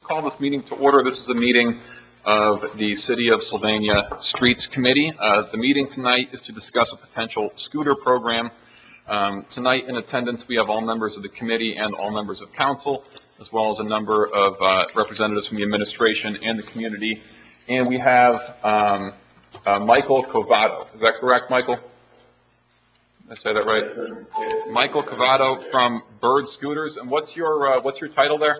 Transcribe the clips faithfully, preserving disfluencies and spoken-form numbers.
call this meeting to order. This is a meeting of the City of Sylvania Streets Committee. Uh, the meeting tonight is to discuss a potential scooter program. Um, tonight in attendance, we have all members of the committee and all members of council, as well as a number of uh, representatives from the administration and the community. And we have um, uh, Michael Covado. Is that correct, Michael? Did I say that right? Michael Covado from Bird Scooters. And what's your uh, what's your title there?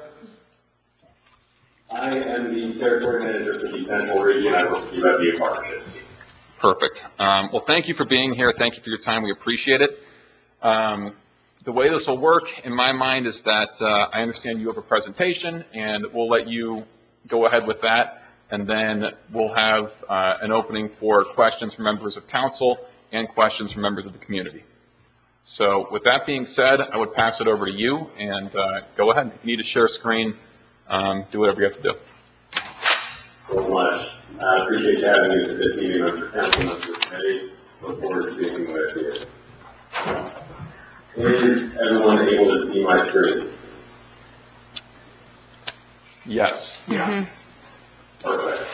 I am the territory manager for the Central Region. I work for U F V Partnerships. Perfect. Um, well, thank you for being here. Thank you for your time. We appreciate it. Um, the way this will work, in my mind, is that uh, I understand you have a presentation, and we'll let you go ahead with that, and then we'll have uh, an opening for questions from members of council and questions from members of the community. So with that being said, I would pass it over to you, and uh, go ahead. If you need to share screen, um, do whatever you have to do. So much. I appreciate you having me to this meeting of the council members of the committee. Look forward to speaking with you. Is everyone able to see my screen? Yes. Yeah. Perfect.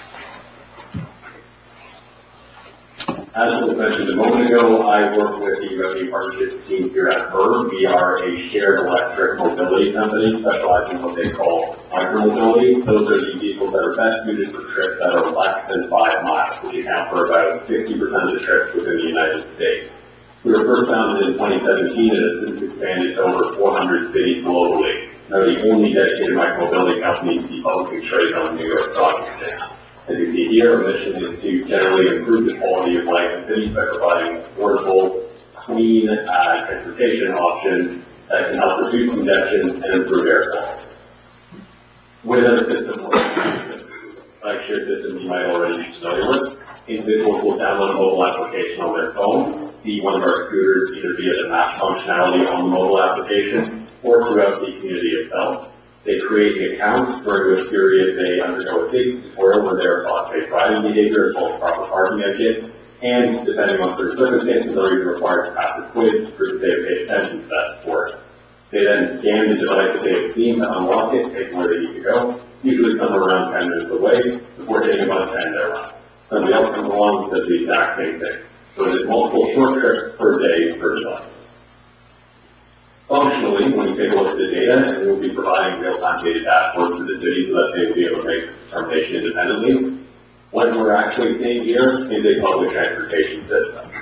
As was mentioned a moment ago, I work with the U F V Partnerships team here at Bird. We are a shared electric mobility company specializing in what they call micromobility. Those are the vehicles that are best suited for trips that are less than five miles, which account for about sixty percent of the trips within the United States. We were first founded in twenty seventeen and have since expanded to over four hundred cities globally. We are the only dedicated micromobility company to be publicly traded on the New York Stock Exchange. As you see here, our mission is to generally improve the quality of life in cities by providing affordable, clean uh, transportation options that can help reduce congestion and improve air quality. With our system, like share systems you might already be familiar with, individuals will download a mobile application on their phone, see one of our scooters either via the map functionality on the mobile application or throughout the community itself. They create an account, during which period they undergo a safety tutorial where they are taught safe riding behavior as well as proper parking etiquette, and depending on certain circumstances, are even required to pass a quiz to prove that they have paid attention to that sport. They then scan the device that they have seen to unlock it, take them where they need to go, usually somewhere around ten minutes away, before hitting about ten their run. Somebody else comes along and does the exact same thing. So it is multiple short trips per day per device. Functionally, when you take a look at the data, and we will be providing real-time data dashboards to the city so that they will be able to make this determination independently, what we're actually seeing here is a public transportation system.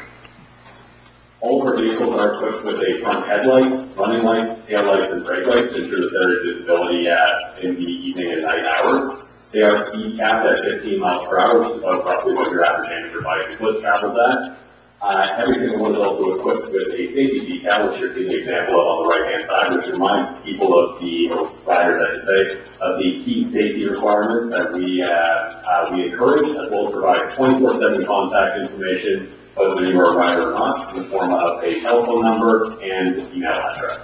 All of our vehicles are equipped with a front headlight, running lights, tail lights, and brake lights to ensure that there is visibility at, in the evening and night hours. They are speed capped at fifteen miles per hour, which is about roughly what your average amateur bicyclist travels at. Uh, every single one is also equipped with a safety decal, which you're seeing an example of on the right-hand side, which reminds people of the, or riders I should say, of the key safety requirements that we, uh, uh, we encourage, as well as provide twenty-four seven contact information, whether you are a rider or not, in the form of a telephone number and email address.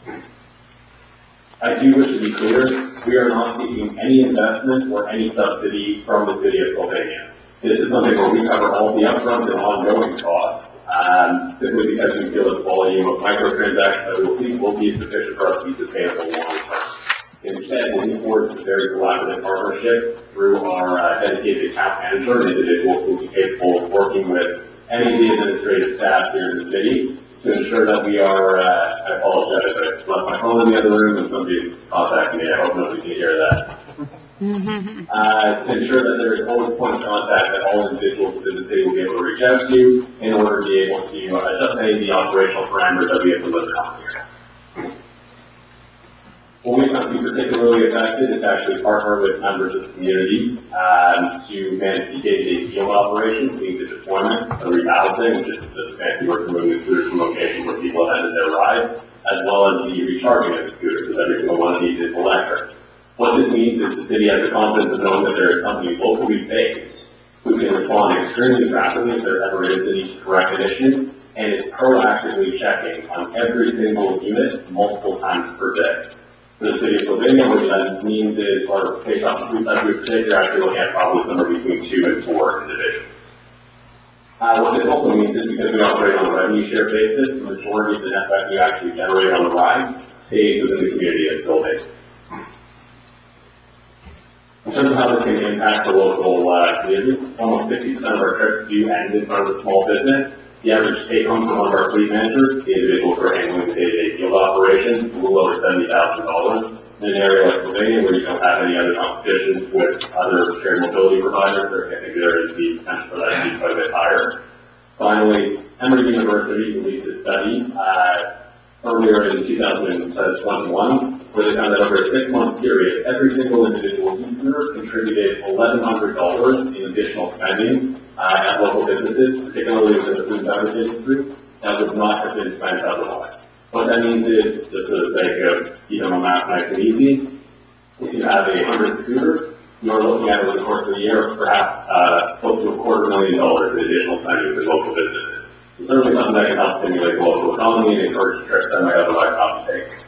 I do wish to be clear, we are not seeking any investment or any subsidy from the City of Sylvania. This is something where we cover all the upfront and ongoing costs, um, simply because we feel that the volume of microtransactions that we will see will be sufficient for us to be sustainable long term. Instead, we're looking forward to a very collaborative partnership through our uh, dedicated account manager and individuals who will be capable of working with any of the administrative staff here in the city to ensure that we are, uh, I apologize, I left my phone in the other room and somebody's contacting me. I hope nobody can hear that. uh, to ensure that there is always a point of contact that all individuals within the city will be able to reach out to in order to be able to uh, adjust any of the operational parameters that we have delivered on here. What we found to be particularly effective is to actually partner with members of the community um, to manage the day-to-day field operations, being the deployment, the rebalancing, which is just a fancy word for moving the scooters from locations where people have ended their ride, as well as the recharging of the scooters, because every single one of these is electric. What this means is the city has the confidence of knowing that there is somebody locally based who can respond extremely rapidly if there ever is a need to correct an issue, and is proactively checking on every single unit multiple times per day. For the city of Sylvania, what that means is, or based off of group as we predict, you're actually looking at probably somewhere between two and four individuals. Uh, what this also means is because we operate on a revenue share basis, the majority of the net revenue actually generated on the rides stays within the community of Sylvania. In terms of how this can impact the local uh, community, almost sixty percent of our trips do end in front of a small business. The average take home from one of our fleet managers, the individuals who are handling the day-to-day field operations, a little over seventy thousand dollars. In an area like Sylvania, where you don't have any other competition with other shared mobility providers, so I think there is the potential for that to be quite a bit higher. Finally, Emory University released a study uh, earlier in two thousand twenty-one, where they found that over a six-month period, every single individual e-scooter contributed eleven hundred dollars in additional spending uh, at local businesses, particularly within the food and beverage industry, that would not have been spent otherwise. What that means is, just for the sake of keeping the math nice and easy, if you have a hundred scooters, you're looking at over the course of the year, perhaps uh, close to a quarter million dollars in additional spending with local businesses. It's certainly something that can help stimulate the local economy and encourage trips that might otherwise not be taken.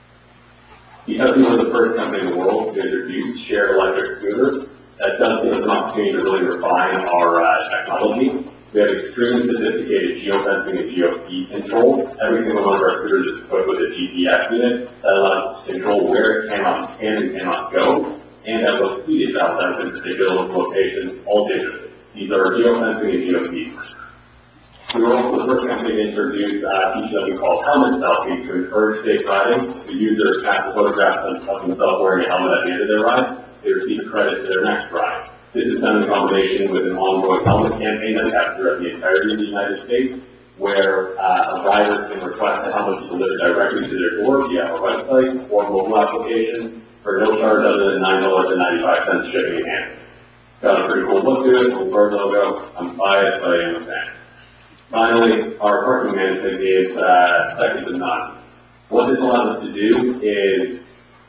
Because we were the first company in the world to introduce shared electric scooters, that does give us an opportunity to really refine our uh, technology. We have extremely sophisticated geofencing and geospeed controls. Every single one of our scooters is equipped with a G P S unit that allows us to control where it cannot, can and cannot go, and at what speed it travels out in particular locations, all digitally. These are geofencing and geospeed features. We were also the first company to introduce a feature that we call helmet selfies to encourage safe riding. The user snaps a photograph of themselves wearing a helmet at the end of their ride. They receive a credit to their next ride. This is done in combination with an ongoing helmet campaign that we have throughout the entirety of the United States, where uh, a rider can request a helmet be delivered directly to their door via our website or mobile application for no charge other than nine dollars and ninety-five cents shipping and handling. Got a pretty cool look to it, cool bird logo. I'm biased, but I am a fan. Finally, our parking management is uh, second to none. What this allows us to do is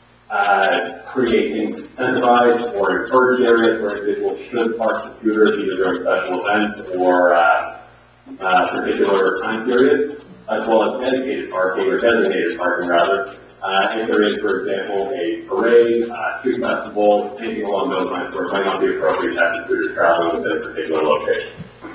uh, create incentivized or encourage areas where individuals should park the scooters either during special events or uh, uh, particular time periods, as well as dedicated parking or designated parking rather. Uh, if there is, for example, a parade, uh, street festival, anything along those lines where it might not be appropriate to have the scooters traveling within a particular location.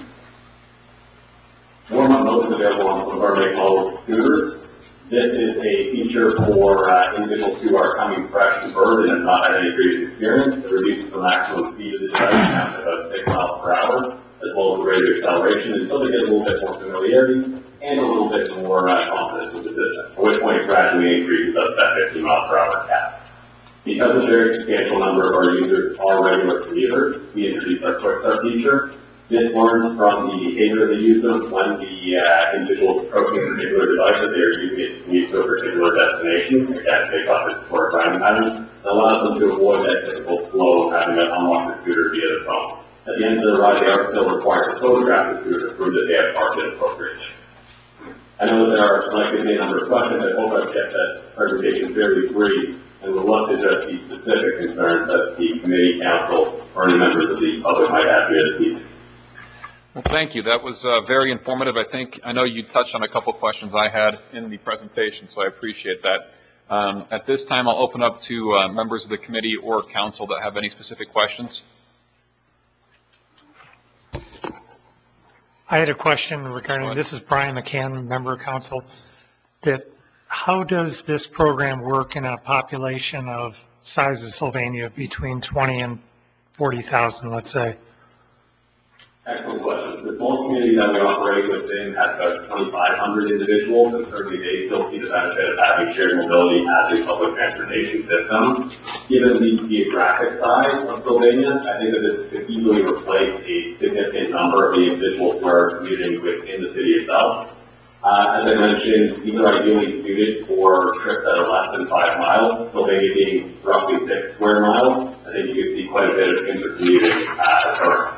Warm-up mode is available on some of our make models of scooters. This is a feature for uh, individuals who are coming fresh to bird and have not had any previous experience. It reduces the maximum speed of the device down to about six miles per hour, as well as the rate of acceleration until they get a little bit more familiarity and a little bit more uh, confidence with the system, at which point it gradually increases up to that fifteen mile per hour cap. Because a very substantial number of our users are regular commuters, we introduced our Quick Start feature. This learns from the behavior of the user when the uh, individual is approaching a particular device that they are using it to commute to a particular destination, again, based off its historic driving pattern. It allows them to avoid that typical flow of having to unlock the scooter via the phone. At the end of the ride, they are still required to photograph the scooter to prove that they have parked it appropriately. I know that there are likely to be a number of questions. I hope I've kept this presentation fairly brief and would love to address these specific concerns that the committee, council, or any members of the public might have here this evening. Well, thank you. That was uh, very informative. I think, I know you touched on a couple of questions I had in the presentation, so I appreciate that. Um, at this time, I'll open up to uh, members of the committee or council that have any specific questions. I had a question regarding, this is Brian McCann, member of council, that how does this program work in a population of size of Sylvania between twenty and forty thousand, let's say? Excellent question. The small community that we operate within has about twenty-five hundred individuals, and certainly they still see the benefit of having shared mobility as a public transportation system. Given the geographic size of Sylvania, I think that it could easily replace a significant number of the individuals who are commuting within the city itself. Uh, as I mentioned, these are ideally suited for trips that are less than five miles. Sylvania being roughly six square miles, I think you can see quite a bit of intercommuting uh, occurring.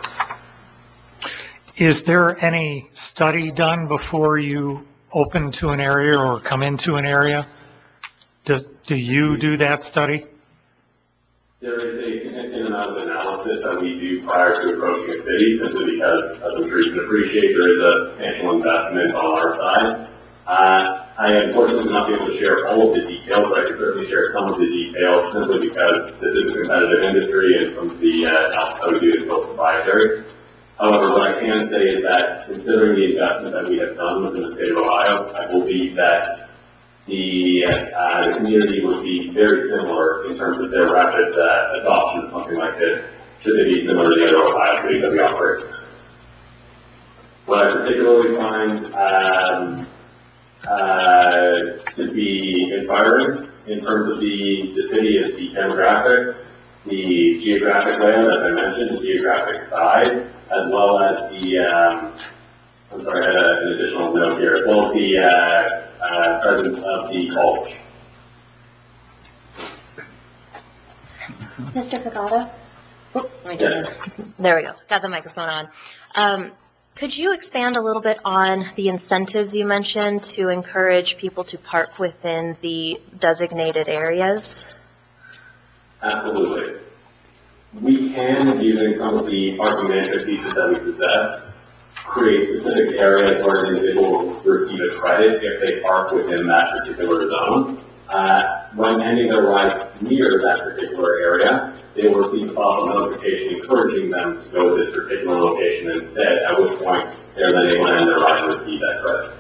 Is there any study done before you open to an area or come into an area? Do, do you do that study? There is a significant amount of analysis that we do prior to approaching a city, simply because, as I'm sure you can appreciate, there is a substantial investment on our side. Uh, I unfortunately will not be able to share all of the details, but I can certainly share some of the details, simply because this is a competitive industry and some of the uh, analysis that we do is still proprietary. However, what I can say is that considering the investment that we have done within the state of Ohio, I believe that the, uh, the community would be very similar in terms of their rapid uh, adoption of something like this, should they be similar to the other Ohio cities that we operate in. What I particularly find um, uh, to be inspiring in terms of the, the city is the demographics, the geographic layout, as I mentioned, the geographic size, as well as the, um, I'm sorry, I had a, an additional note here, as well as the uh, uh, presence of the college. Mister Pagotto? Oh, let me do Yes. this. There we go. Got the microphone on. Um, could you expand a little bit on the incentives you mentioned to encourage people to park within the designated areas? Absolutely. We can, using some of the parking management features that we possess, create specific areas where an individual will receive a credit if they park within that particular zone. Uh, when ending their ride near that particular area, they will receive a pop-up notification encouraging them to go to this particular location instead, at which point they're then able to end their ride and receive that credit.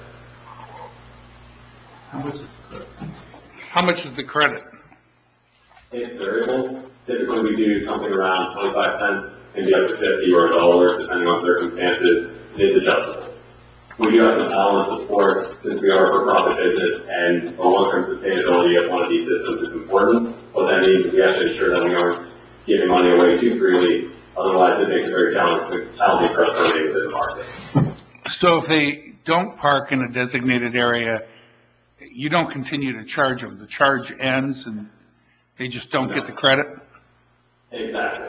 How much is the credit? How much is the credit? It's variable. Typically, we do something around twenty-five cents, maybe up to fifty or a dollar, depending on circumstances. It is adjustable. We do have to balance, of course, since we are a for-profit business and the long-term sustainability of one of these systems is important. What that means is we have to ensure that we aren't giving money away too freely. Otherwise, it makes it very challenging, challenging for us to remain within the market. So if they don't park in a designated area, you don't continue to charge them. The charge ends and they just don't get the credit? Exactly.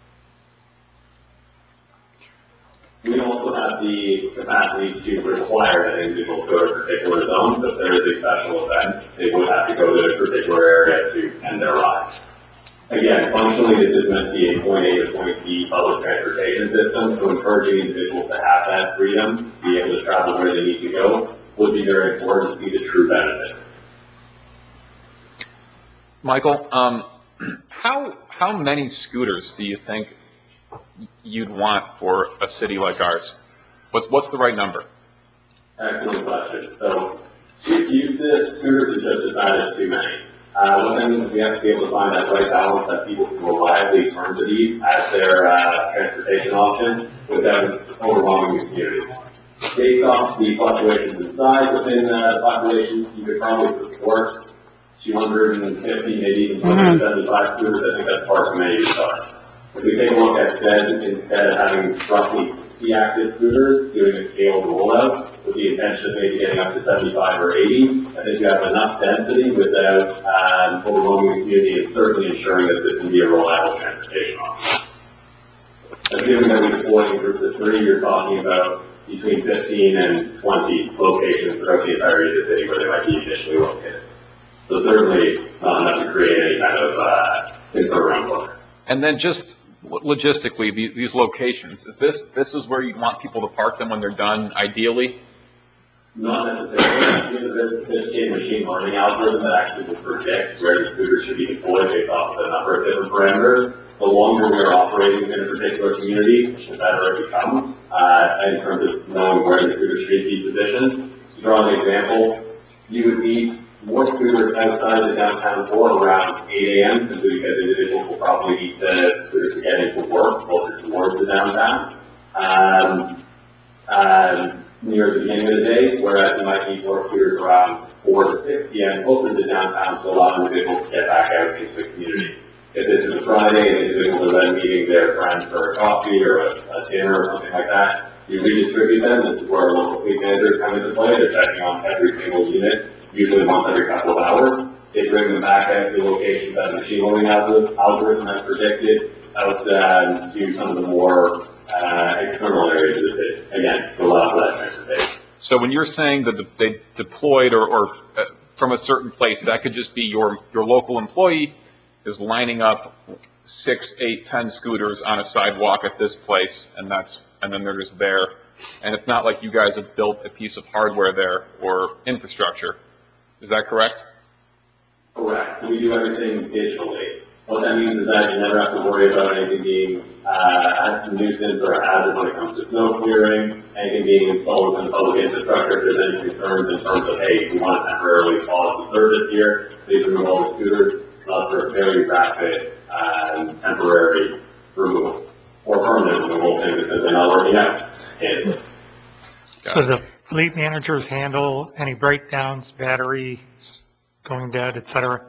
We also have the capacity to require that individuals go to a particular zone. So if there is a special event, they would have to go to a particular area to end their ride. Again, functionally, this is meant to be a point A to point B public transportation system, so encouraging individuals to have that freedom, be able to travel where they need to go, would be very important to see the true benefit. Michael, um, how, how many scooters do you think you'd want for a city like ours? What's, what's the right number? Excellent question. So, use scooters is just defined as too many. Uh, what that means is we have to be able to find that right balance that people can reliably turn to these as their uh, transportation option without overwhelming the community. Based off the fluctuations in size within uh, the population, you could probably support two hundred fifty, maybe even two hundred seventy-five scooters. I think that's far too many to start. If we take a look at instead, instead of having roughly sixty active scooters, doing a scaled rollout with the intention of maybe getting up to seventy-five or eighty, I think you have enough density without um, overwhelming the community and certainly ensuring that this can be a reliable transportation option. Assuming that we deploy in groups of three, you're talking about between fifteen and twenty locations throughout the entirety of the city where they might be initially located. So certainly not enough to create any kind of uh, concern around clutter. And then just logistically, these, these locations, is this, this is where you want people to park them when they're done, ideally? Not necessarily. We have a sophisticated machine learning algorithm that actually will predict where the scooters should be deployed based off of a number of different parameters. The longer we are operating in a particular community, the better it becomes uh, in terms of knowing where the scooter should be positioned. To draw an example, you would need more scooters outside the downtown core around eight A M simply because individuals will probably need the scooters to get into work closer towards the downtown. Um, um, near the beginning of the day, whereas you might need more scooters around four to six P M closer to downtown to allow individuals to get back out into the community. If this is a Friday and individuals are then meeting their friends for a coffee or a, a dinner or something like that, you redistribute them. This is where our local fleet managers come into play. They're checking on every single unit, usually once every couple of hours. They bring them back out to locations that the machine learning algorithm has predicted out uh, to some of the more uh, external areas of the city, again, to allow for that transportation. So when you're saying that they deployed or, or uh, from a certain place, that could just be your, your local employee is lining up six, eight, ten scooters on a sidewalk at this place, and that's, and then they're just there. And it's not like you guys have built a piece of hardware there or infrastructure. Is that correct? Correct. So we do everything digitally. What that means is that you never have to worry about anything being uh, a nuisance or a hazard when it comes to snow clearing, anything being installed within the public infrastructure. If there's any concerns in terms of, hey, we want to temporarily pause the service here, please remove all the scooters. Allows for a very rapid um, temporary removal or permanent removal if things are simply not working out. And So the fleet managers handle any breakdowns, batteries going dead, et cetera?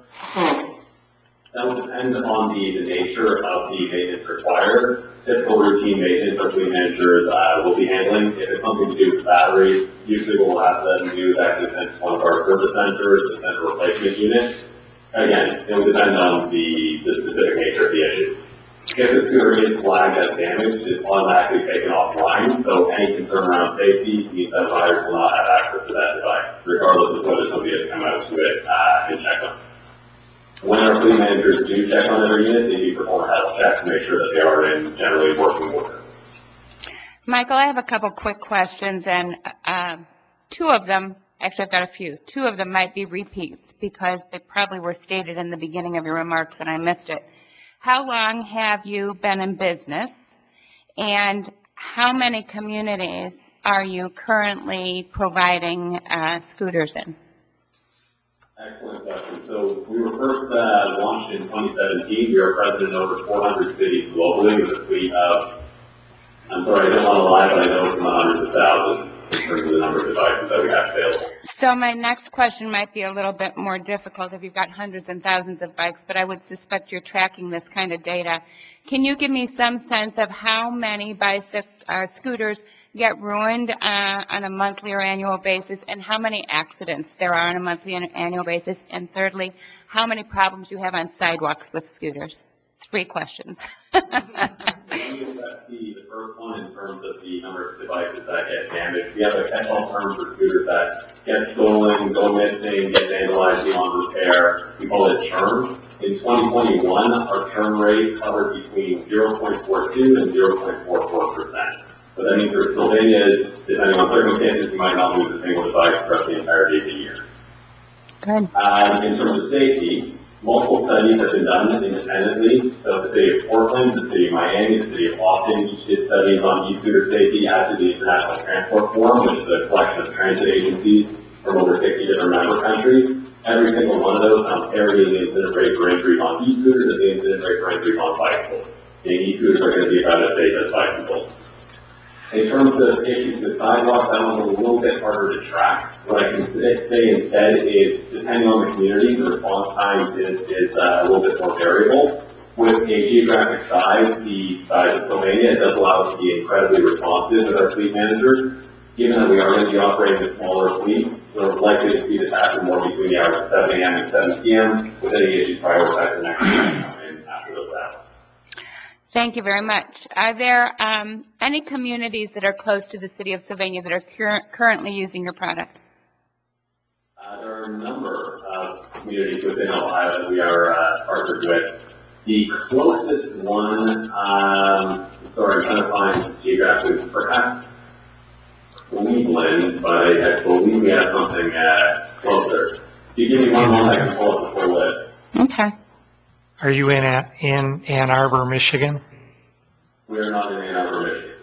that will depend on the, the nature of the maintenance required. Typical routine maintenance our fleet managers uh, will be handling. If it's something to do with batteries, usually what we'll have them do is actually send to one of our service centers and send a replacement unit. Again, it will depend on the, the specific nature of the issue. If the scooter is flagged as damaged, it is automatically taken offline, so any concern around safety means that riders will not have access to that device, regardless of whether somebody has come out to it uh, and checked on it. When our fleet managers do check on every unit, they do perform a health check to make sure that they are in generally working order. Michael, I have a couple quick questions, and uh, two of them, actually I've got a few, two of them might be repeats because they probably were stated in the beginning of your remarks and I missed it. How long have you been in business, and how many communities are you currently providing uh, scooters in? Excellent question. So we were first uh, launched in twenty seventeen. We are present in over four hundred cities globally with a fleet of, I'm sorry, I don't want to lie, but I know it's in the hundreds of thousands in terms of the number of devices that we have available. So my next question might be a little bit more difficult if you've got hundreds and thousands of bikes, but I would suspect you're tracking this kind of data. Can you give me some sense of how many bicycle uh, scooters get ruined uh, on a monthly or annual basis, and how many accidents there are on a monthly and annual basis? And thirdly, how many problems you have on sidewalks with scooters? Three questions. Let me address the, the first one in terms of the number of devices that get damaged. We have a catch-all term for scooters that get stolen, go missing, get vandalized beyond repair. We call it churn. In twenty twenty-one, our churn rate covered between zero point four two and zero point four four percent. But that means for Sylvania is, depending on circumstances, you might not lose a single device throughout the entirety of the year. Good. Um, in terms of safety, multiple studies have been done independently. So the city of Portland, the city of Miami, the city of Austin each did studies on e-scooter safety, as did the International Transport Forum, which is a collection of transit agencies from over sixty different member countries. Every single one of those found parity in the incident rate for injuries on e-scooters and the incident rate for injuries on bicycles. And e-scooters are going to be about as safe as bicycles. In terms of issues with sidewalk, that one's a little bit harder to track. What I can say instead is, depending on the community, the response times is, is uh, a little bit more variable. With a geographic size, the size of Sylvania, it does allow us to be incredibly responsive with our fleet managers. Given that we are going to be operating a smaller fleet, we're likely to see this happen more between the hours of seven A M and seven P M with any issues prioritized the next time come in after those hours. Thank you very much. Are there um, any communities that are close to the city of Sylvania that are cur currently using your product? Uh, there are a number of communities within Ohio that we are uh, partnered with. The closest one, um, sorry, I'm trying to find geographically, perhaps Cleveland, but I, I believe we have something uh, closer. If you give me one moment, I can pull up the full list. Okay. Are you in, a, in Ann Arbor, Michigan? We are not in Ann Arbor, Michigan.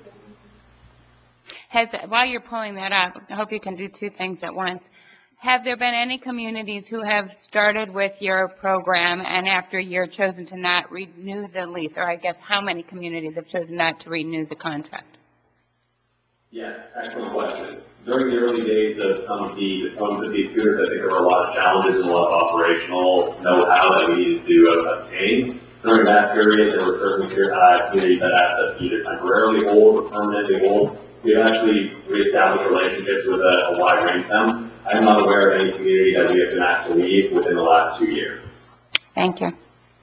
Has, while you're pulling that up, I hope you can do two things at once. Have there been any communities who have started with your program and after a year chosen to not renew the lease? Or I guess how many communities have chosen not to renew the contract? Yes, excellent question. During the early days of some of the deployments of these scooters, I think there were a lot of challenges and a lot of operational know-how that we needed to uh, obtain. During that period, there were certain uh, communities that asked us to either temporarily hold or permanently hold. We've actually reestablished relationships with a, a wide range of them. I'm not aware of any community that we have been asked to leave within the last two years. Thank you.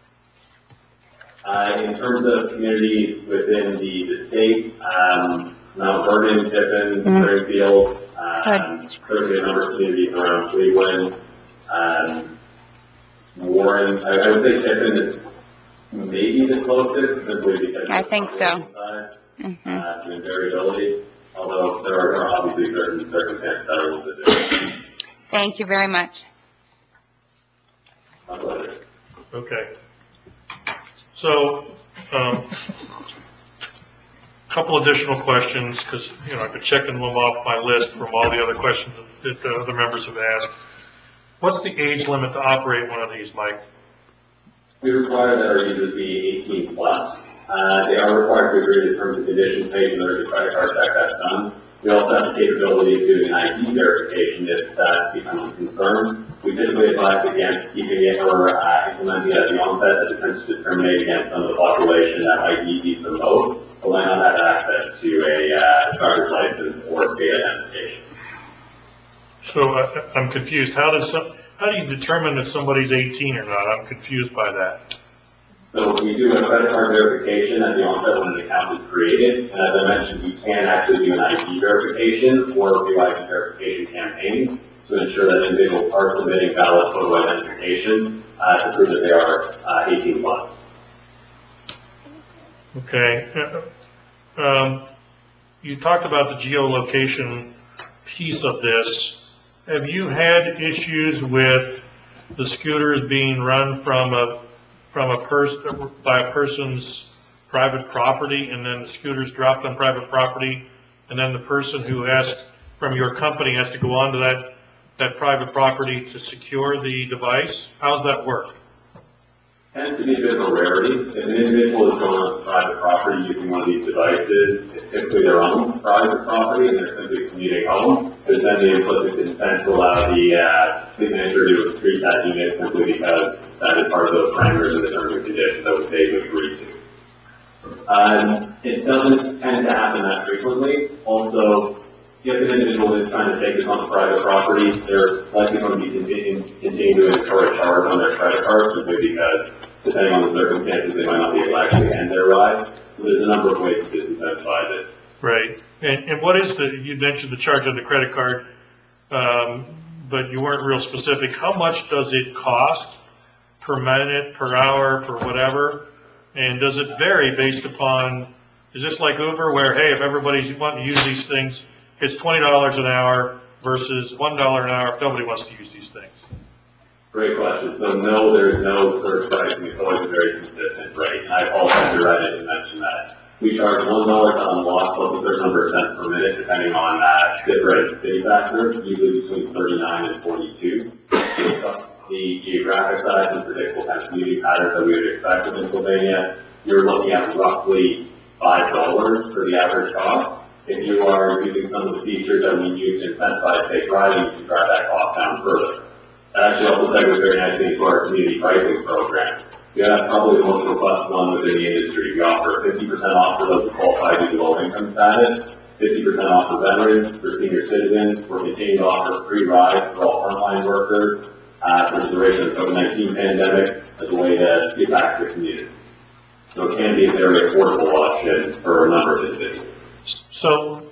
Uh, in terms of communities within the, the state, um, Mount Vernon, Tiffin, Mm. Springfield, um, certainly a number of communities around Cleveland, um, Warren. I, I would say Tiffin is maybe the closest, simply because I of think the so. population size, Mm-hmm. uh, and variability, although there are, there are obviously certain circumstances that are a little bit different. Thank you very much. My pleasure. Okay. So, um, couple additional questions, because, you know, I've been checking them off my list from all the other questions that the other members have asked. What's the age limit to operate one of these, Mike? We require that our users be eighteen plus. Uh, they are required to agree to the terms and conditions page, and there's a credit card check that's done. We also have the capability of doing an I D verification if that becomes a concern. We typically advise against keeping it or uh, implementing it at the onset, as it tends to discriminate against some of the population that might need these the most, but might not have access to a uh, driver's license or state identification. So uh, I'm confused. How does some, how do you determine if somebody's eighteen or not? I'm confused by that. So we do a credit card verification at the onset when an account is created, and as I mentioned, we can actually do an I D verification or do I D verification campaigns to ensure that individuals are submitting valid photo identification uh, to prove that they are uh, eighteen plus. Okay. Um, you talked about the geolocation piece of this. Have you had issues with the scooters being run from a from a person by a person's private property, and then the scooters dropped on private property, and then the person who asked from your company has to go onto that that private property to secure the device? How's that work? Tends to be a bit of a rarity. If an individual is going on private property using one of these devices, it's typically their own private property and they're simply commuting home. There's then the implicit consent to allow the, uh, the manager to treat that unit simply because that is part of those parameters and the terms and conditions that they would agree to. Um, it doesn't tend to happen that frequently. Also, if an individual is trying to take this on private property, they're likely going to be continuing, continuing to incur a charge on their credit card simply because, depending on the circumstances, they might not be able to actually end their ride. So there's a number of ways to disincentivize it. Right. And, and what is the, you mentioned the charge on the credit card, um, but you weren't real specific. How much does it cost per minute, per hour, per whatever? And does it vary based upon, is this like Uber where, hey, if everybody's wanting to use these things, it's twenty dollars an hour versus one dollar an hour if nobody wants to use these things? Great question. So no, there is no surge pricing. It's always a very consistent rate. And I apologize, you're right, I didn't mention that. We charge one dollar to unlock plus a certain number of cents per minute depending on uh, different city factors, usually between thirty-nine and forty-two. The geographic size and predictable kind of commuting patterns that we would expect in Pennsylvania, you're looking at roughly five dollars for the average cost. If you are using some of the features that we use to incentivize safe driving, you can drive that cost down further. That actually also segues very nicely into our community pricing program. We have probably the most robust one within the industry. We offer fifty percent off for those who qualify due to low income status, fifty percent off for veterans, for senior citizens. We're continuing to offer free rides for all frontline workers uh, for the duration of the COVID nineteen pandemic as a way to get back to the community. So it can be a very affordable option for a number of individuals. So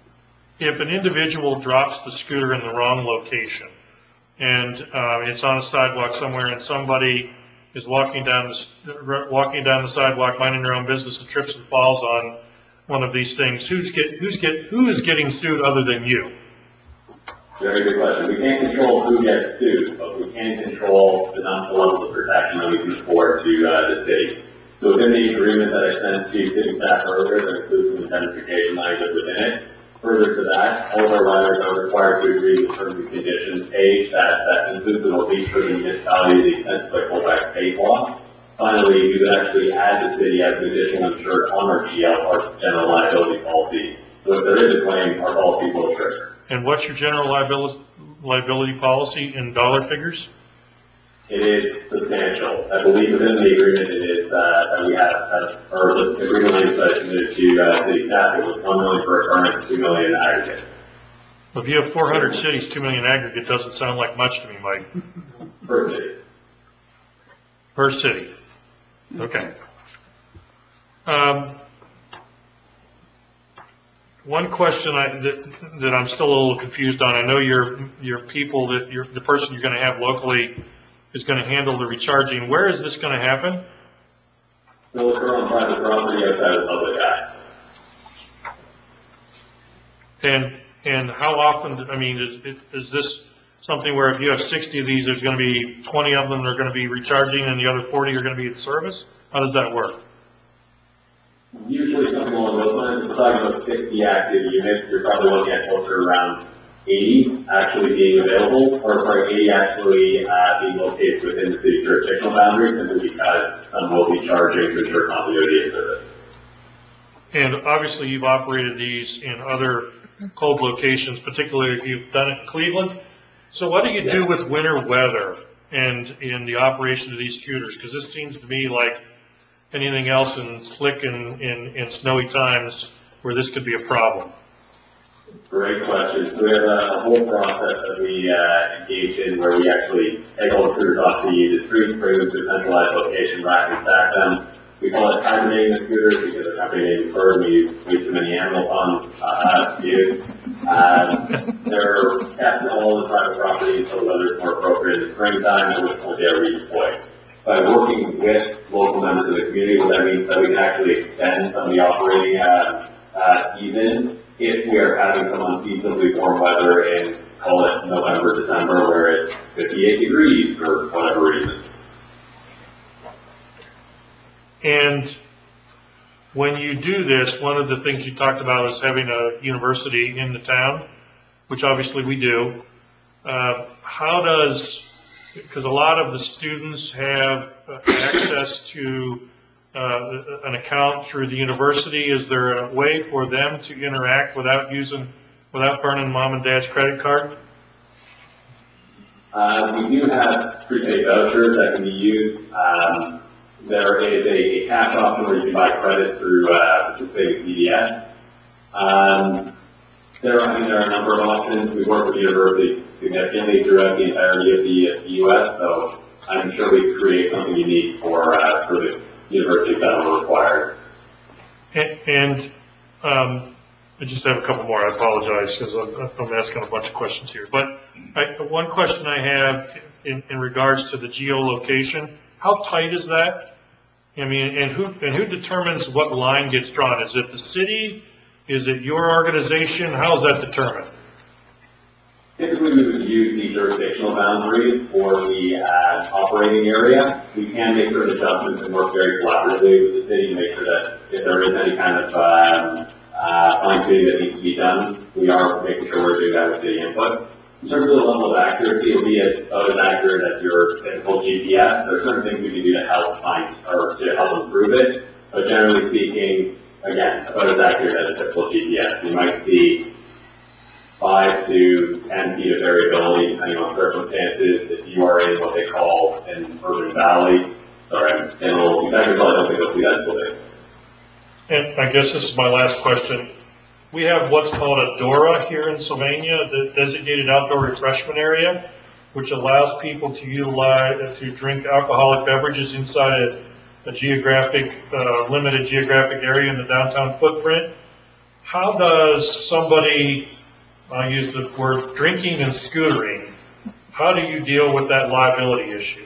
if an individual drops the scooter in the wrong location and uh, it's on a sidewalk somewhere and somebody is walking down the, walking down the sidewalk, minding their own business, and trips and falls on one of these things, who's get, who's get, who is getting sued other than you? Very good question. We can't control who gets sued, but we can control the levels of protection that we can afford to uh, the city. So within the agreement that I sent to city staff earlier, that includes some indemnification language within it. Further to that, all of our riders are required to agree to terms and conditions page that, that includes the release for the municipality to the extent applicable by state law. Finally, we would actually add the city as an additional insured on our G L, our general liability policy. So if there is a claim, our policy will trigger. And what's your general liability, liability policy in dollar figures? It is substantial. I believe within the agreement it is, uh, that we have, uh, or the agreement language that I submitted to, uh, city staff, it was one million for occurrence, two million in aggregate. If you have four hundred cities, two million aggregate doesn't sound like much to me, Mike. Per city. Per city. Okay. Um, one question I, that, that I'm still a little confused on, I know your, your people that you're, the person you're gonna have locally is going to handle the recharging. Where is this going to happen? It will occur on private property outside of public eye. And and how often? I mean, is, is this something where if you have sixty of these, there's going to be twenty of them that are going to be recharging, and the other forty are going to be in service? How does that work? Usually something along those lines, if we're talking about sixty active units, you're probably looking at closer to around eighty actually being available, or sorry, eighty actually uh, being located within the city jurisdictional boundaries, simply because some will be charging to ensure continuity of service. And obviously, you've operated these in other cold locations, particularly if you've done it in Cleveland. So what do you do with winter weather and in the operation of these scooters? Because this seems to me like anything else in slick and in, in snowy times where this could be a problem. Great question. So we have a whole process that we uh, engage in where we actually take all the scooters off the, the street, bring them to a centralized location, rack and stack them. We call it hibernating the scooters because they're hibernating bird. We use way too many animal puns uh, to use. Um, they're kept all in private property until the weather is more appropriate in the springtime, at which point they are redeployed. By working with local members of the community, what that means is that we can actually extend some of the operating uh, uh, season if we are having some unseasonably warm weather in, call it November, December, where it's fifty-eight degrees for whatever reason. And when you do this, one of the things you talked about is having a university in the town, which obviously we do. Uh, how does, because a lot of the students have uh, access to uh, an account through the university, is there a way for them to interact without using, without burning mom and dad's credit card? Uh, we do have prepaid vouchers that can be used. Um, There is a cash option where you can buy credit through uh, participating C D S. Um, there, I mean, there are a number of options. We work with the university significantly throughout the entirety of the, the U S, so I'm sure we could create something unique for uh, for the universities that are required. And, and um, I just have a couple more. I apologize because I'm, I'm asking a bunch of questions here. But I, one question I have in, in regards to the geolocation, how tight is that? I mean, and who and who determines what line gets drawn? Is it the city? Is it your organization? How is that determined? Typically, we would use the jurisdictional boundaries for the uh, operating area. We can make certain adjustments and work very collaboratively with the city to make sure that if there is any kind of um, uh, fine-tuning that needs to be done, we are making sure we're doing that with city input. In terms of the level of accuracy, it'll be about as accurate as your typical G P S. There are certain things we can do to help find or to help improve it, but generally speaking, again, about as accurate as a typical G P S. You might see five to ten feet of variability depending on circumstances. If you are in what they call an urban valley, sorry, I'm getting a little too technical. I don't think you'll see that today. And I guess this is my last question. We have what's called a DORA here in Sylvania, the designated outdoor refreshment area, which allows people to utilize, to drink alcoholic beverages inside a, a geographic, uh, limited geographic area in the downtown footprint. How does somebody, I use the word drinking and scootering, how do you deal with that liability issue?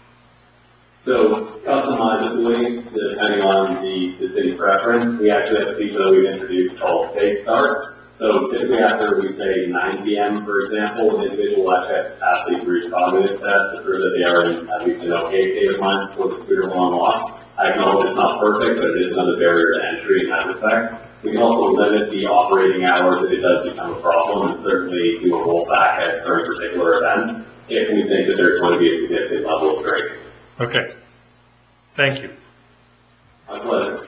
So customizably, depending on the, the city's preference, we actually have a feature that we've introduced called Safe Start. So typically after we say nine P M, for example, an individual will actually have capacity to reach cognitive test to prove that they are in at least an okay state of mind before the scooter will unlock. I acknowledge it's not perfect, but it is another barrier to entry in that respect. We can also limit the operating hours if it does become a problem, and certainly do a rollback at during particular events if we think that there's going to be a significant level of drinking. Okay. Thank you. My pleasure.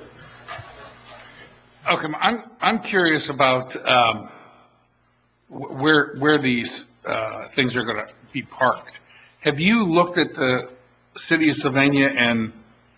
Okay, I'm, I'm curious about um, wh- where, where these uh, things are going to be parked. Have you looked at the city of Sylvania and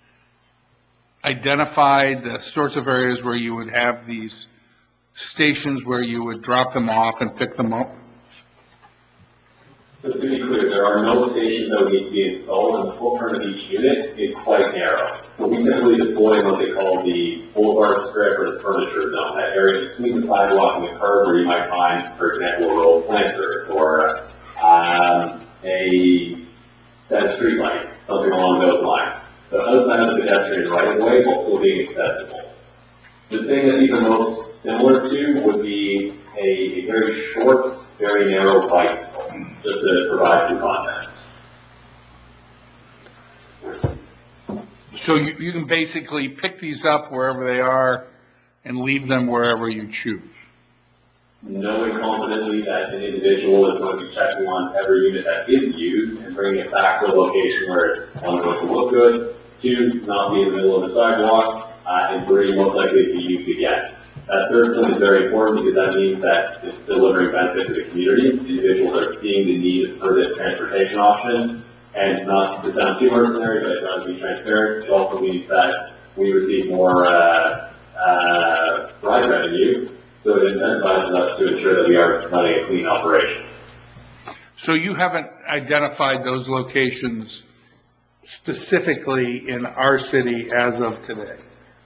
identified the sorts of areas where you would have these stations where you would drop them off and pick them up? So to be clear, there are no stations that would need to be installed, and the footprint of each unit is quite narrow. So we typically deploy what they call the boulevard strip or the furniture zone, that area between the sidewalk and the curb where you might find, for example, a row of planters or um, a set of streetlights, something along those lines. So outside of the pedestrian right-of-way, while still being accessible. The thing that these are most similar to would be a, a very short, very narrow bicycle, just to provide some context. So you, you can basically pick these up wherever they are and leave them wherever you choose. Knowing confidently that an individual is going to be checking on every unit that is used and bringing it back to a location where it's, one, going to look good, two, not be in the middle of the sidewalk, uh, and three, most likely to be used again. That third point is very important because that means that it's delivering benefit to the community. Individuals are seeing the need for this transportation option, and not to sound too mercenary, but trying to be transparent, it also means that we receive more uh, uh, ride revenue, so it incentivizes us to ensure that we are running a clean operation. So you haven't identified those locations specifically in our city as of today?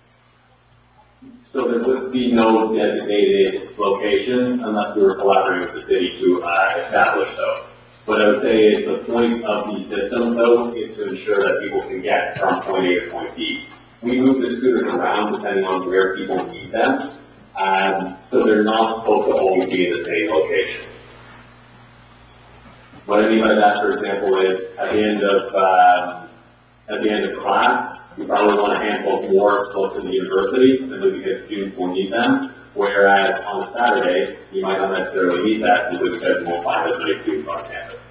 So there would be no designated location unless we were collaborating with the city to uh, establish those. What I would say is the point of these systems, though, is to ensure that people can get from point A to point B. We move the scooters around depending on where people need them, um, so they're not supposed to always be in the same location. What I mean by that, for example, is at the end of um, at the end of class, you probably want a handful more close to the university, simply because students will need them. Whereas on a Saturday, you might not necessarily need that simply because you won't find as many students on campus.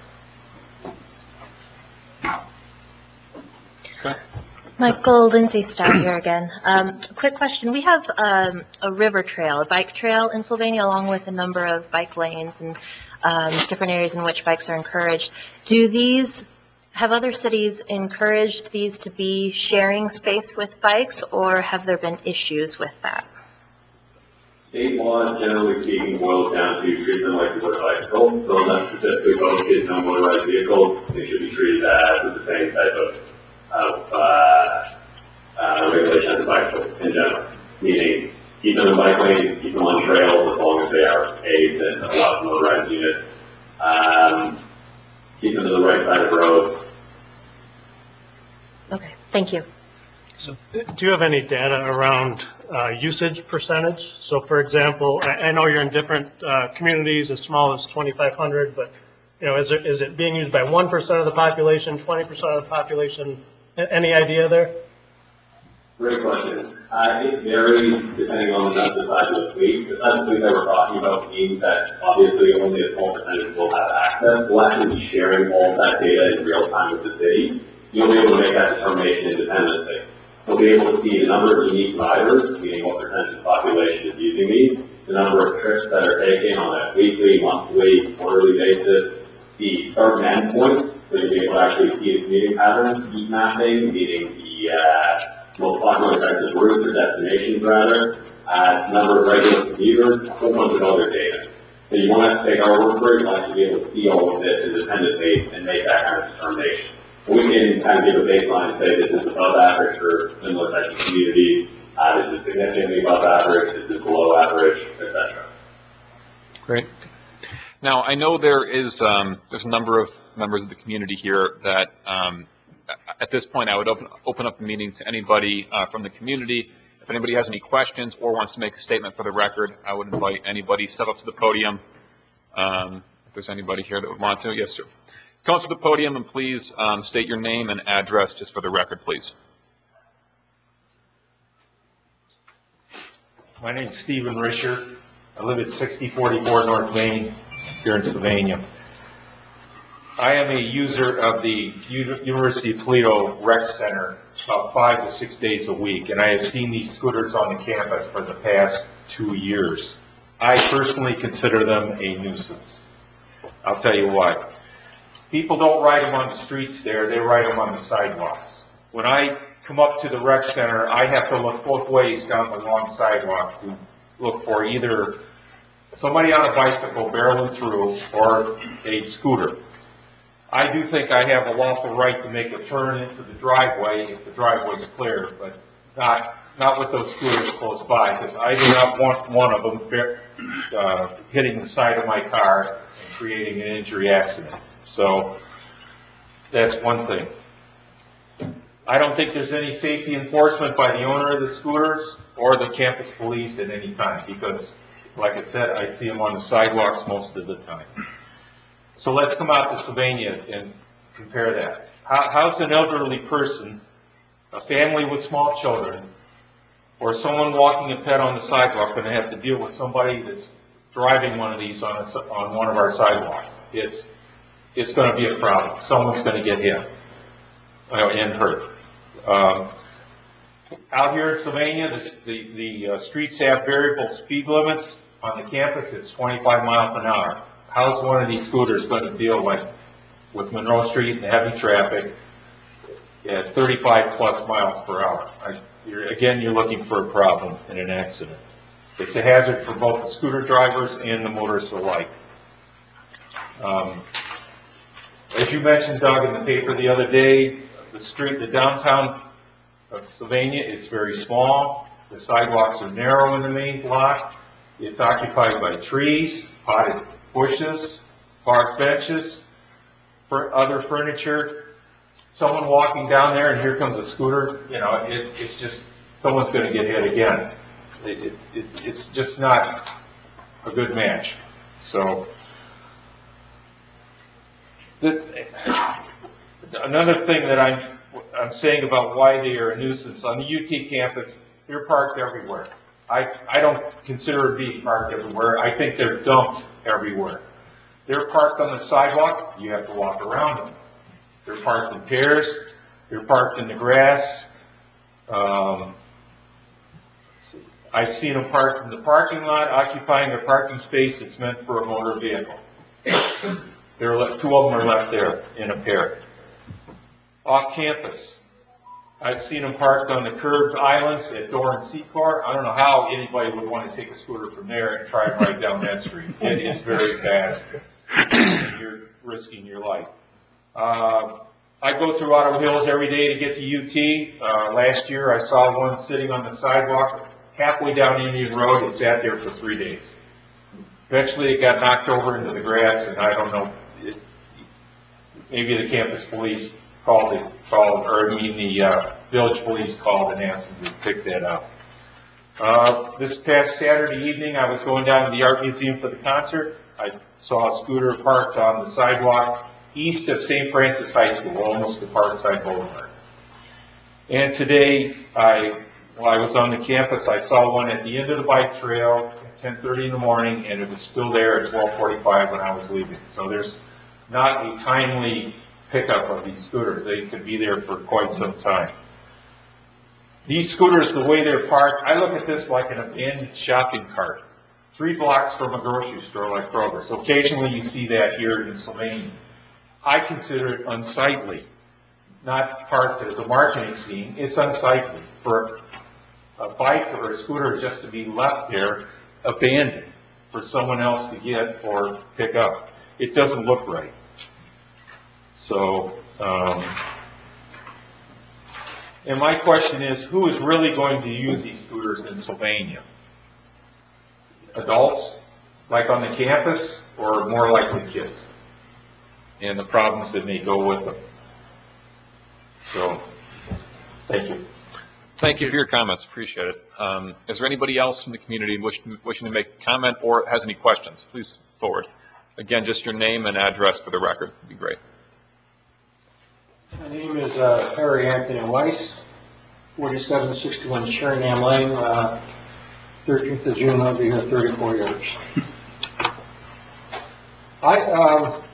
Okay. Michael Lindsay Stout here again. Um, quick question. We have um, a river trail, a bike trail in Sylvania, along with a number of bike lanes and um, different areas in which bikes are encouraged. Do these, have other cities encouraged these to be sharing space with bikes, or have there been issues with that? State law, generally speaking, boils down to treat them like you would a bicycle. So unless specifically posted no motorized vehicles, they should be treated uh, with the same type of, of uh, uh, regulation as a bicycle in general. Meaning, keep them in bike lanes, keep them on trails as long as they are paved and allow for motorized units. Um, keep them to the right side of roads. Okay, thank you. So, do you have any data around uh, usage percentage? So, for example, I, I know you're in different uh, communities as small as twenty-five hundred, but you know, is it is it being used by one percent of the population, twenty percent of the population? A- Any idea there? Great question. Uh, it varies depending on the, the size of the fleet. The size of the fleet that we're talking about means that obviously only a small percentage will have access. We'll actually be sharing all of that data in real time with the city, so you'll be able to make that determination independently. We'll be able to see the number of unique riders, meaning what percentage of the population is using these, the number of trips that are taken on a weekly, monthly, quarterly basis, the start and end points, so you'll be able to actually see the commuting patterns, heat mapping, meaning the uh, most popular types of routes or destinations rather, uh, number of regular commuters, a whole bunch of other data. So you won't have to take our word for it, you'll actually be able to see all of this independently and make that kind of determination. We can kind of give a baseline and say this is above average for similar types of communities, uh, this is significantly above average, this is below average, et cetera. Great. Now, I know there is um, there's a number of members of the community here that um, at this point I would open, open up the meeting to anybody uh, from the community. If anybody has any questions or wants to make a statement for the record, I would invite anybody to step up to the podium. Um, if there's anybody here that would want to. Yes, sir. Come up to the podium and please um, state your name and address just for the record, please. My name is Stephen Risher. I live at sixty forty-four North Main here in Sylvania. I am a user of the U- University of Toledo Rec Center about five to six days a week, and I have seen these scooters on the campus for the past two years. I personally consider them a nuisance. I'll tell you why. People don't ride them on the streets there, they ride them on the sidewalks. When I come up to the rec center, I have to look both ways down the long sidewalk to look for either somebody on a bicycle barreling through or a scooter. I do think I have a lawful right to make a turn into the driveway if the driveway's clear, but not not with those scooters close by, because I do not want one of them uh, hitting the side of my car and creating an injury accident. So that's one thing. I don't think there's any safety enforcement by the owner of the scooters or the campus police at any time, because, like I said, I see them on the sidewalks most of the time. So let's come out to Sylvania and compare that. How, how's an elderly person a family with small children, or someone walking a pet on the sidewalk going to have to deal with somebody that's driving one of these on, a, on one of our sidewalks. It's, it's going to be a problem. Someone's going to get hit you know, and hurt. Um, out here in Sylvania, the, the, the uh, streets have variable speed limits. On the campus, it's twenty-five miles an hour. How's one of these scooters going to deal with, with Monroe Street and heavy traffic at thirty-five plus miles per hour? I, you're, again, you're looking for a problem in an accident. It's a hazard for both the scooter drivers and the motorists alike. Um, as you mentioned, Doug, in the paper the other day, the street, the downtown of Sylvania is very small. The sidewalks are narrow in the main block. It's occupied by trees, potted bushes, park benches, for other furniture. Someone walking down there and here comes a scooter, you know, it, it's just, someone's going to get hit again. It, it, it, it's just not a good match. So, the, another thing that I'm, I'm saying about why they are a nuisance, on the U T campus, they're parked everywhere. I, I don't consider it being parked everywhere. I think they're dumped everywhere. They're parked on the sidewalk. You have to walk around them. They're parked in pairs. They're parked in the grass. Um, I've seen them parked in the parking lot, occupying a parking space that's meant for a motor vehicle. There are, two of them are left there in a pair. Off campus, I've seen them parked on the curved islands at Door and Secor. I don't know how anybody would want to take a scooter from there and try to ride down that street. It is very fast. You're risking your life. Uh, I go through Otto Hills every day to get to U T. Uh, last year I saw one sitting on the sidewalk halfway down Indian Road. It sat there for three days. Eventually it got knocked over into the grass, and I don't know, it, maybe the campus police called, it, called or I mean the uh, village police called and asked them to pick that up. Uh, this past Saturday evening I was going down to the art museum for the concert. I saw a scooter parked on the sidewalk east of Saint Francis High School, almost to Parkside Boulevard. And today, I, while I was on the campus, I saw one at the end of the bike trail at ten thirty in the morning, and it was still there at twelve forty-five when I was leaving. So there's not a timely pickup of these scooters. They could be there for quite some time. These scooters, the way they're parked, I look at this like an abandoned shopping cart, three blocks from a grocery store like Kroger. So occasionally you see that here in Sylvania. I consider it unsightly, not parked as a marketing scheme. It's unsightly for a bike or a scooter just to be left there abandoned for someone else to get or pick up. It doesn't look right. So, um, and my question is, who is really going to use these scooters in Sylvania? Adults, like on the campus, or more likely kids? And the problems that may go with them. So, thank you. Thank you for your comments. Appreciate it. Um, is there anybody else from the community wish, wishing to make a comment or has any questions? Please forward. Again, just your name and address for the record would be great. My name is uh, Harry Anthony Weiss, forty-seven sixty-one Sheringham Lane, uh, thirteenth of June. I'll be here thirty-four years. I um,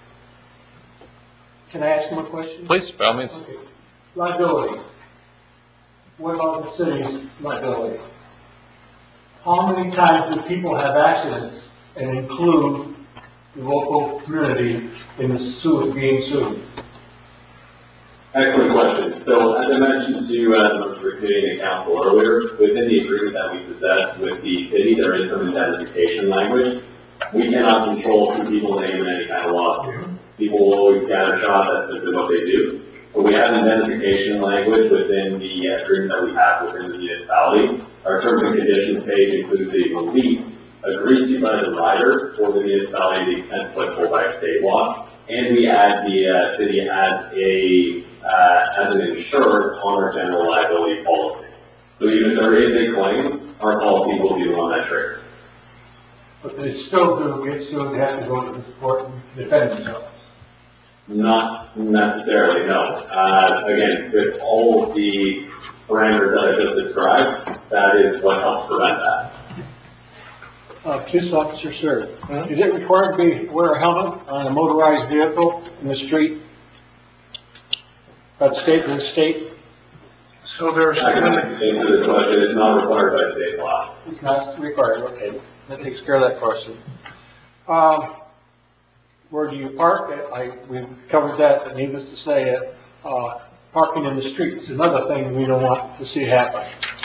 can I ask him a question? Please, by all means. Okay. Liability. What about the city's liability? How many times do people have accidents and include the local community in the suit being sued? Excellent question. So as I mentioned to uh, the committee and council earlier, within the agreement that we possess with the city, there is some indemnification language. We cannot control who people name in any kind of lawsuit. People will always scattershot, that's simply what they do. But we have indemnification language within the agreement that we have within the municipality. Our terms and conditions page includes the release agreed to by the rider for the municipality to the extent applicable by state law. And we add the uh, city as a uh, as an insured on our general liability policy. So even if there is a claim, our policy will be the one that triggers. But they still do get sued, they have to go to the court and defend themselves. Not necessarily, no. Uh, again, with all of the parameters that I just described, that is what helps prevent that. Uh, police officer, sir, is it required to be, wear a helmet on a motorized vehicle in the street? By the state, the state, So there's, I can answer this question, it's not required by state law. it's not required, okay, that takes care of that question. Um, where do you park? I, we've covered that, but needless to say, uh, parking in the street is another thing we don't want to see happen.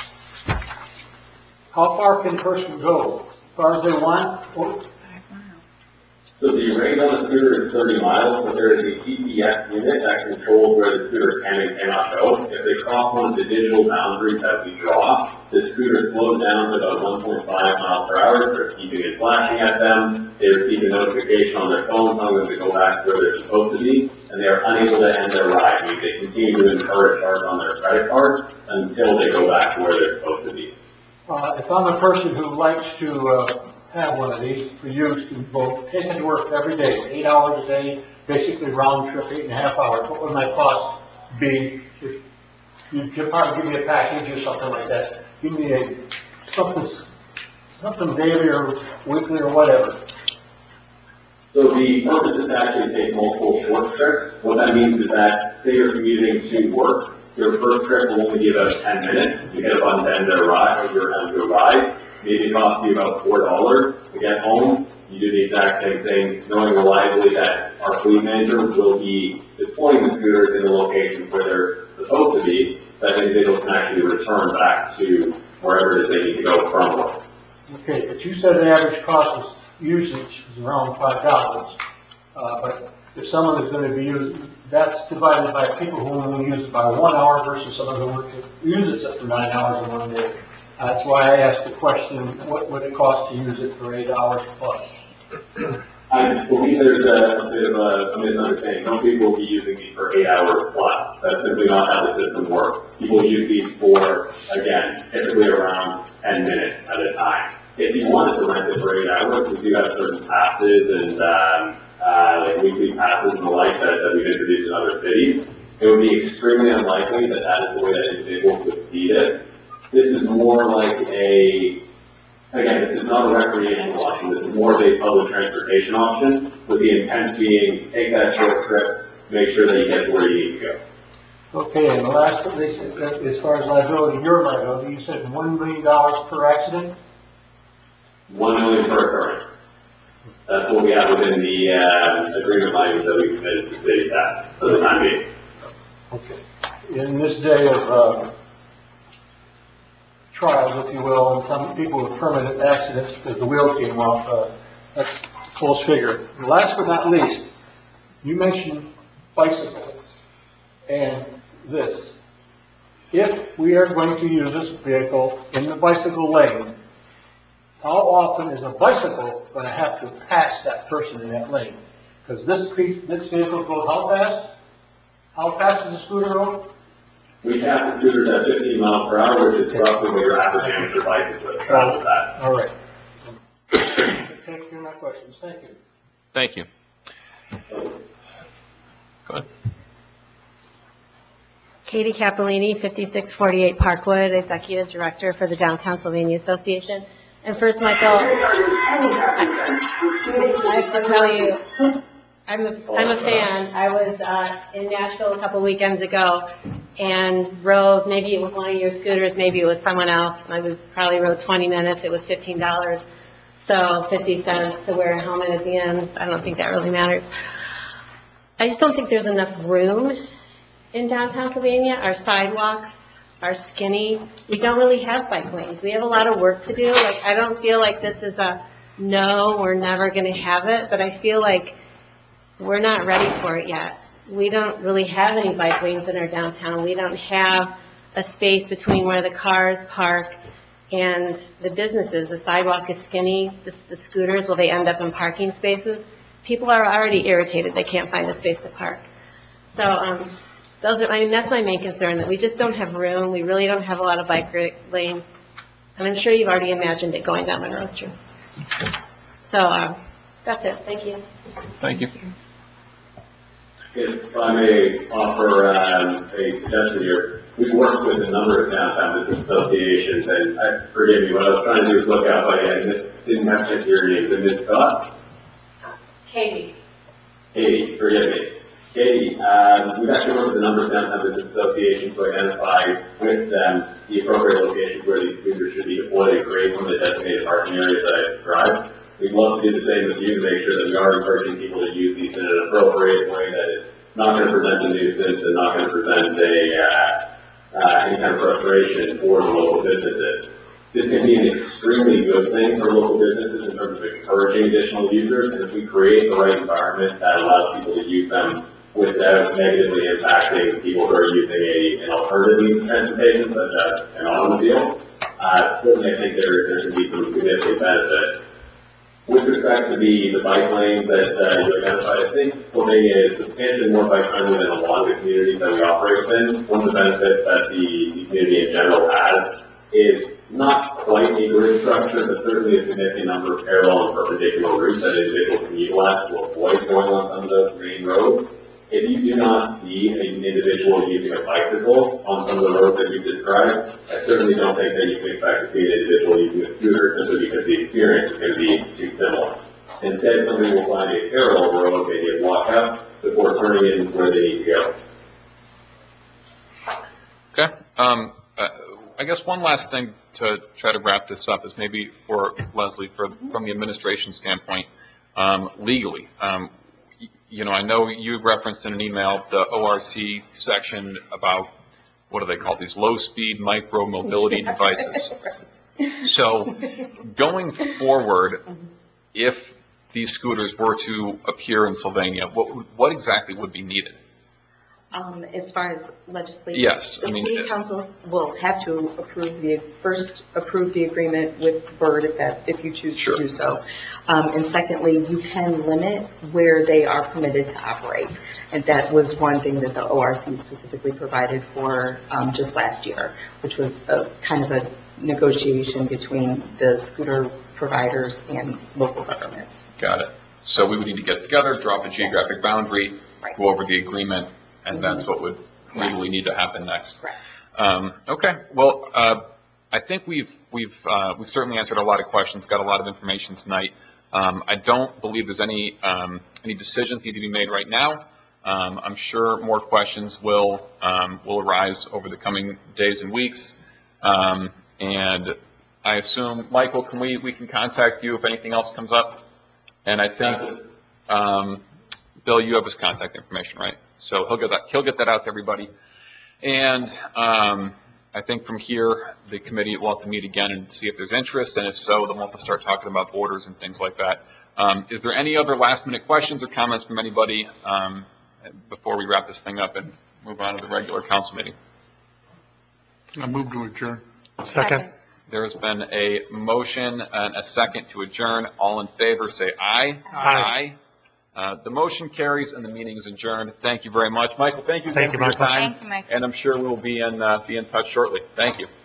How far can a person go? As far as they want? Or- So the range on the scooter is thirty miles, but there is a G P S unit that controls where the scooter can and cannot go. If they cross one of the digital boundaries that we draw, the scooter slows down to about one point five miles per hour, starts beeping and flashing at them. They receive a notification on their phone telling them to go back to where they're supposed to be, and they are unable to end their ride. I mean, they continue to incur a charge on their credit card until they go back to where they're supposed to be. Uh, if I'm a person who likes to, uh, have one of these for use to go take it to work every day, eight hours a day, basically round trip, eight and a half hours, what would my cost be? If you could probably give me a package or something like that. Give me a, something, something daily or weekly or whatever. So the purpose is to actually take multiple short trips. What that means is that, say you're commuting to work, your first trip will only be about ten minutes. You hit a button to end their ride, or you're end your ride. Maybe it costs you about four dollars to get home. You do the exact same thing, knowing reliably that our fleet manager will be deploying the scooters in the locations where they're supposed to be, that individuals can actually return back to wherever it is they need to go from work. Okay, but you said the average cost is usage is around five dollars. Uh, but if someone is gonna be using, that's divided by people who only use it by one hour versus someone who uses it for nine hours in one day. That's why I asked the question, what would it cost to use it for eight hours plus? I believe there's a, a bit of a, a misunderstanding. Some people will be using these for eight hours plus. That's simply not how the system works. People use these for, again, typically around ten minutes at a time. If you wanted to rent it for eight hours, we do have certain passes and, um, uh, like weekly passes and the like that, that we've introduced in other cities. It would be extremely unlikely that that is the way that individuals would see this. This is more like a, again, this is not a recreational option, this is more of a public transportation option, with the intent being, take that short trip, make sure that you get to where you need to go. Okay, and the last, as far as liability, your liability, you said one million dollars per accident? One million per occurrence. That's what we have within the, uh, agreement language that we submitted to city staff for the time being. Okay. In this day of, uh, trials, if you will, and some people with permanent accidents because the wheel came off, uh, that's a close figure. And last but not least, you mentioned bicycles and this. If we are going to use this vehicle in the bicycle lane, how often is a bicycle going to have to pass that person in that lane? Because this, pe- this vehicle goes how fast? How fast is the scooter go? We have the scooters at fifteen miles per hour, which is roughly what your average amateur bicyclist travels at. All right. Thank you for my questions. Thank you. Thank you. Go ahead. Katie Capolini, fifty-six forty-eight Parkwood, Executive Director for the Downtown Sylvania Association. And first, Michael, I have to tell you, I'm a, I'm a fan. I was uh, in Nashville a couple weekends ago and rode, maybe it was one of your scooters, maybe it was someone else. I was probably rode twenty minutes. It was fifteen dollars. So fifty cents to wear a helmet at the end. I don't think that really matters. I just don't think there's enough room in downtown Sylvania. Our sidewalks are skinny. We don't really have bike lanes. We have a lot of work to do. Like, I don't feel like this is a, no, we're never going to have it, but I feel like we're not ready for it yet. We don't really have any bike lanes in our downtown. We don't have a space between where the cars park and the businesses. The sidewalk is skinny. The, the scooters, well, they end up in parking spaces. People are already irritated. They can't find a space to park. So, um, those are, I mean, that's my main concern, that we just don't have room. We really don't have a lot of bike lanes. And I'm sure you've already imagined it going down Monroe Street. So, um, that's it. Thank you. Thank you. If I may offer um, a suggestion here, we've worked with a number of downtown business associations, and I, forgive me, what I was trying to do is look out, but I missed, didn't have a chance to hear your name. Miz Scott? Katie. Katie, forgive me. Katie, um, we've actually worked with a number of downtown business associations to identify with them the appropriate locations where these scooters should be deployed and create some of the designated parking areas that I described. We'd love to do the same with you to make sure that we are encouraging people to use these in an appropriate way that is not going to present a nuisance and not going to present a, uh, uh, any kind of frustration for the local businesses. This can be an extremely good thing for local businesses in terms of encouraging additional users, and if we create the right environment that allows people to use them without negatively impacting people who are using a, an alternative means of transportation, such as an automobile, uh, certainly I think there, there can be some significant benefit. With respect to the, the bike lanes that uh, you identified, I think Sylvania is substantially more bike friendly than a lot of the communities that we operate within. One of the benefits that the, the community in general has is not quite a grid structure, but certainly a significant number of parallel and perpendicular routes that individuals can utilize to avoid going on some of those main roads. If you do not see an individual using a bicycle on some of the roads that we've described, I certainly don't think that you can expect to see an individual using a scooter simply because the experience is going to be too similar. Instead, somebody will find a parallel road, maybe a walk up, before turning in where they need to go. Okay. Um, uh, I guess one last thing to try to wrap this up is maybe for Leslie, for, from the administration standpoint, um, legally. Um, You know, I know you referenced in an email the O R C section about, what do they call these, low-speed micro-mobility devices. So going forward, if these scooters were to appear in Sylvania, what, what exactly would be needed? Um, as far as legislation? Yes, I The mean, city council will have to approve the, first approve the agreement with Bird if that, if you choose Sure. to do so. Um, and secondly, you can limit where they are permitted to operate. And that was one thing that the O R C specifically provided for, um, just last year, which was a kind of a negotiation between the scooter providers and local governments. Got it. So we would need to get together, drop a geographic boundary, Right. go over the agreement, and Mhm. that's what would legally need to happen next. Correct. Um, okay. Well, uh, I think we've we've uh, we've certainly answered a lot of questions, got a lot of information tonight. Um, I don't believe there's any um, any decisions need to be made right now. Um, I'm sure more questions will um, will arise over the coming days and weeks. Um, and I assume, Michael, can we we can contact you if anything else comes up? And I think, um, Bill, you have his contact information, right? So he'll get that he'll get that out to everybody. And um, I think from here, the committee will have to meet again and see if there's interest, and if so, then we'll have to start talking about borders and things like that. Um, is there any other last-minute questions or comments from anybody um, before we wrap this thing up and move on to the regular council meeting? I move to adjourn. Second. There has been a motion and a second to adjourn. All in favor, say aye. Aye. Uh, the motion carries and the meeting is adjourned. Thank you very much. Michael, thank you again Thank you, for your Michael. time. Thank you, Michael. And I'm sure we'll be in, uh, be in touch shortly. Thank you.